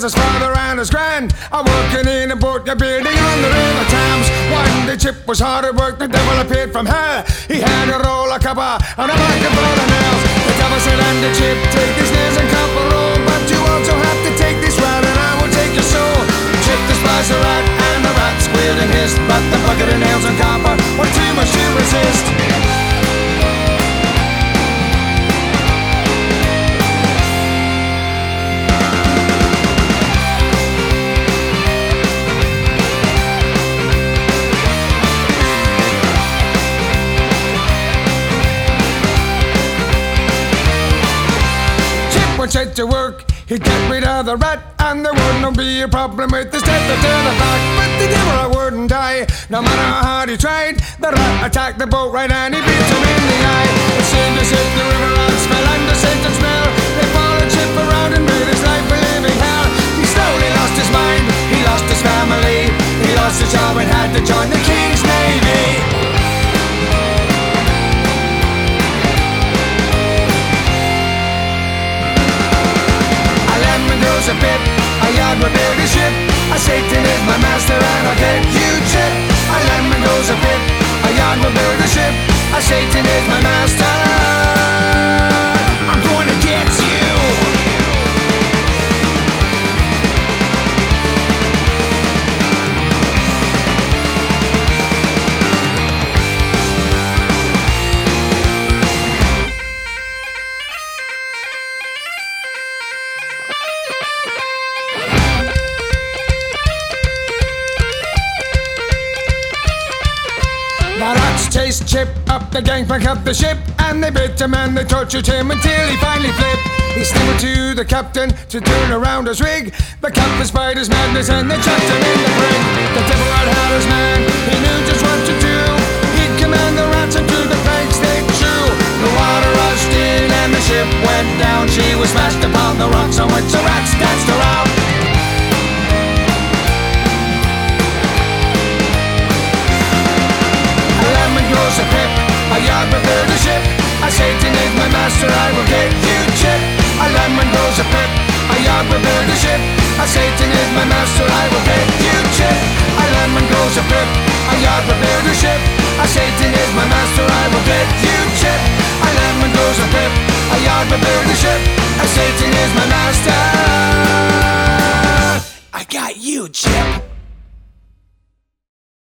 his father and his grand are working in a boat, they're building on the River Thames. One day Chip was hard at work, the devil appeared from hell. He had a roll of copper and a bucket full of nails. The devil said unto Chip, take these nails and copper roll, but you also have to take this rat and I will take your soul. Chip despised the rat and the rat squealed and hissed, but the bucket of nails and copper were too much to resist. Set to work, he'd get rid of the rat, and there wouldn't be a problem with the step to the back. But the devil wouldn't die, no matter how hard he tried. The rat attacked the boat right and he beat him in the eye. It seemed as if the river rats fell under Satan's spell. They followed Chip around and made his life a living hell. He slowly lost his mind, he lost his family, he lost his job and had to join the King's Navy. A bit, a yard will build a ship. A Satan is my master and I'll get you Chip. A lemon goes a bit, a yard will build a ship. A Satan is my master. I'm going to get you. The rats chased Chip up the gangplank of the ship, and they bit him and they tortured him until he finally flipped. He stammered to the captain to turn around his rig. The captain spied his madness and they chucked him in the brig. The devil had his man, he knew just what to do. He'd command the rats and through the planks they drew. The water rushed in and the ship went down. She was smashed upon the rocks on which the rats danced around. A pip, a yard will build a ship. A Satan is my master, I will get you Chip. A lemon grows a pip, a yard will build a ship. A Satan is my master, I will get you Chip. A lemon grows a pip, a yard will build a ship. A Satan is my master, I will get you Chip. A lemon grows a pip, a yard will build a ship. A Satan is my master. I got you Chip.